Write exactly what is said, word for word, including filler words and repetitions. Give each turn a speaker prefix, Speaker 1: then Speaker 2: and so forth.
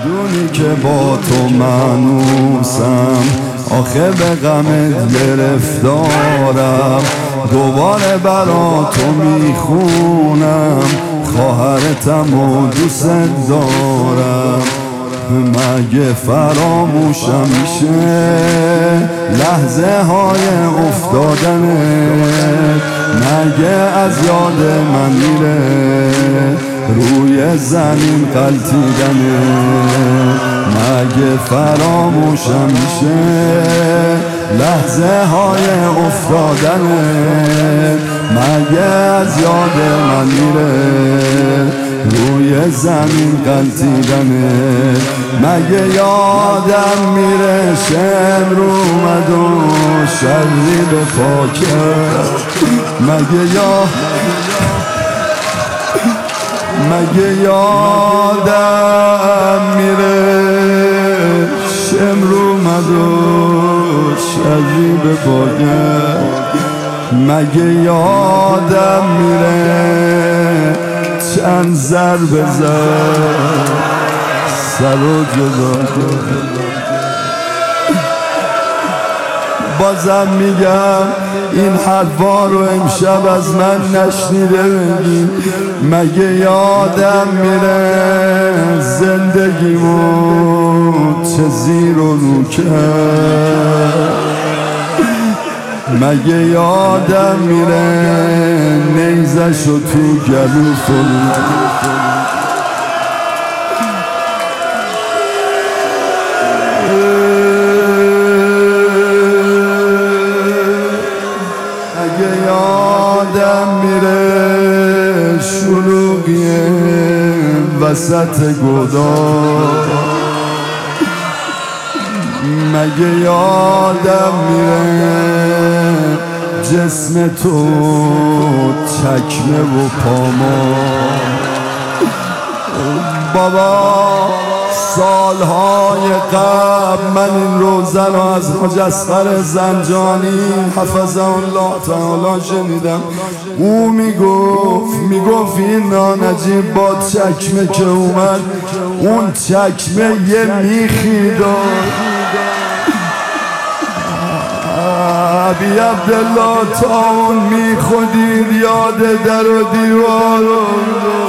Speaker 1: میدونی که با تو منوسم، آخه به غمت گرفتارم، دوباره برا تو میخونم، خواهرتم و دوست دارم. مگه فراموشم میشه لحظه های افتادنت؟ مگه از یاد من میره روی زمین غلطیدنت؟ مگه فراموشم میشه لحظه های افتادنت؟ مگه از یاد من میره روی زمین غلطیدنت؟ مگه یادم میره شمر اومد و شری به پا کرد؟ مگه یا مگه یادم میره شمر اومد و شری به پا کرد؟ مگه یادم میره چند ضربه زد سر و جدا کرد؟ بازم میگم این حرفا رو امشب از من نشنیده بگی. مگه یادم میره زندگیمو چه زیر و رو کرد؟ مگه یادم میره نیزشو تو گلو فرو؟ مگه یادم میره شلوغیه وسط گودال؟ مگه یادم میره جسم تو چکمه و پامان؟ بابا سالهای قبل من این روزن رو از حاج اصغر زنجانی حفظه الله تعالی شنیدم. او میگفت میگفت این نانجیب با چکمه که اومد، اون چکمه یه میخی داشت. عبی عبدالله تا اون میخودید یاد در و دیوار